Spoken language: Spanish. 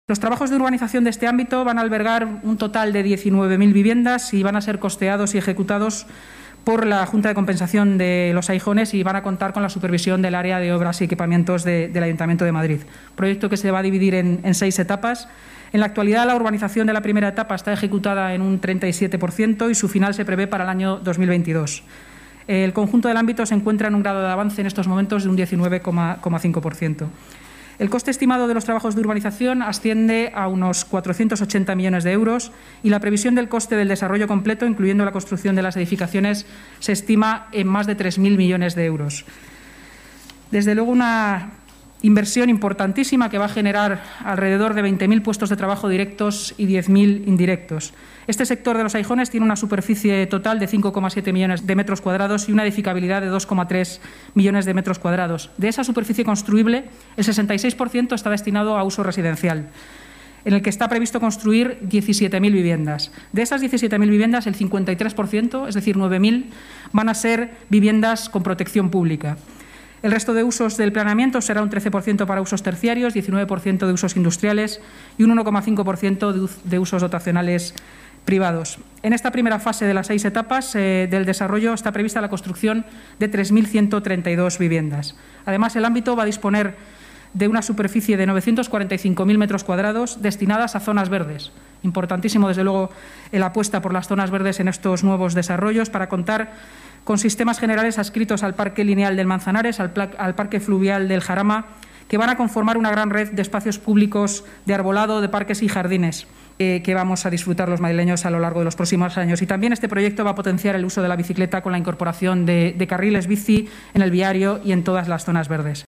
Los trabajos de urbanización de este ámbito van a albergar un total de 19.000 viviendas y van a ser costeados y ejecutados por la Junta de Compensación de Los Aijones y van a contar con la supervisión del área de obras y equipamientos del Ayuntamiento de Madrid. Proyecto que se va a dividir en 6 etapas. En la actualidad, la urbanización de la primera etapa está ejecutada en un 37% y su final se prevé para el año 2022. El conjunto del ámbito se encuentra en un grado de avance en estos momentos de un 19,5%. El coste estimado de los trabajos de urbanización asciende a unos 480 millones de euros y la previsión del coste del desarrollo completo, incluyendo la construcción de las edificaciones, se estima en más de 3.000 millones de euros. Desde luego, una inversión importantísima que va a generar alrededor de 20.000 puestos de trabajo directos y 10.000 indirectos. Este sector de Los Aijones tiene una superficie total de 5,7 millones de metros cuadrados y una edificabilidad de 2,3 millones de metros cuadrados. De esa superficie construible, el 66% está destinado a uso residencial, en el que está previsto construir 17.000 viviendas. De esas 17.000 viviendas, el 53%, es decir, 9.000, van a ser viviendas con protección pública. El resto de usos del planeamiento será un 13% para usos terciarios, 19% de usos industriales y un 1,5% de usos dotacionales privados. En esta primera fase de las 6 etapas del desarrollo está prevista la construcción de 3.132 viviendas. Además, el ámbito va a disponer de una superficie de 945.000 metros cuadrados destinadas a zonas verdes. Importantísimo, desde luego, la apuesta por las zonas verdes en estos nuevos desarrollos para contar con sistemas generales adscritos al Parque Lineal del Manzanares, al Parque Fluvial del Jarama, que van a conformar una gran red de espacios públicos de arbolado, de parques y jardines que vamos a disfrutar los madrileños a lo largo de los próximos años. Y también este proyecto va a potenciar el uso de la bicicleta con la incorporación de carriles bici en el viario y en todas las zonas verdes.